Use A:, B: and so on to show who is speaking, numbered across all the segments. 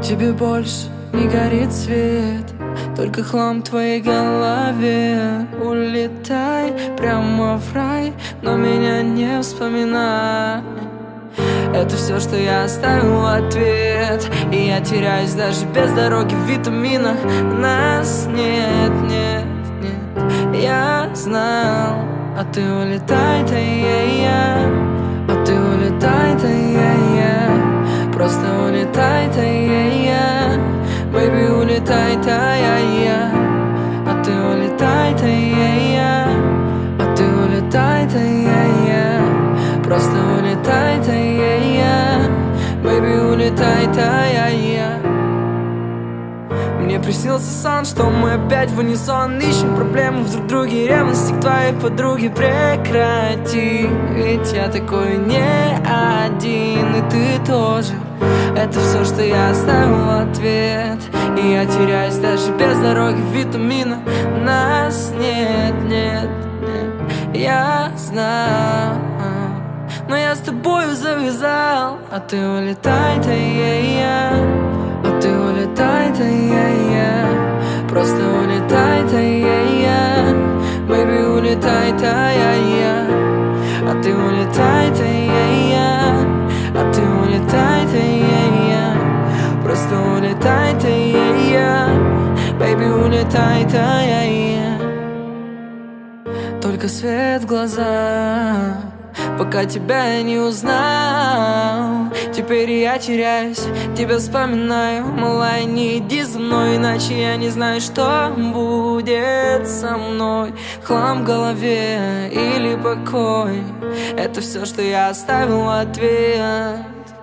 A: тебе больше не горит свет, только хлам в твоей голове. Улетай прямо в рай, но меня не вспоминай. Это все, что я оставил в ответ, и я теряюсь даже без дороги витамина. Нас нет, нет, нет. Я знал, а ты улетай, да я. А ты улетай, да я. Просто улетай, да я. Baby, улетай, да я. А ты улетай, да я. А ты улетай, да я. Просто улетай, да я. Baby, улетай, да я. Мне приснился сон, что мы опять в унисон ищем проблемы в друг друге, ревности к твоей подруге. Прекрати, ведь я такой не один, и ты тоже. Это все, что я оставил в ответ, и я теряюсь даже без дороги витамина. Нас нет, нет, нет. Я знаю, но я с тобою завязал. А ты улетай, да я. А ты улетай, да я. Просто улетай, да я. Baby, улетай, да я. А ты улетай, да я. А ты улетай, да я. Просто улетай, да я. Baby, улетай, да я. Только свет в глаза, пока тебя я не узнал. Теперь я теряюсь, тебя вспоминаю. Малая, не иди за мной, иначе я не знаю, что будет со мной. Хлам в голове или покой, это все, что я оставил в ответ.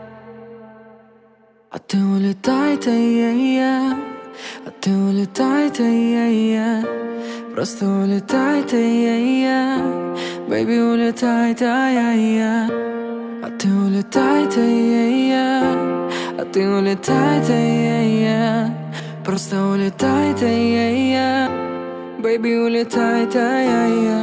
A: А ты улетай, да я. А ты улетай, да я. Просто улетай, да я. Baby, улетай, да я. А ты улетай, да я. А ты улетай, да я. Просто улетай, да я. Baby, улетай, да я.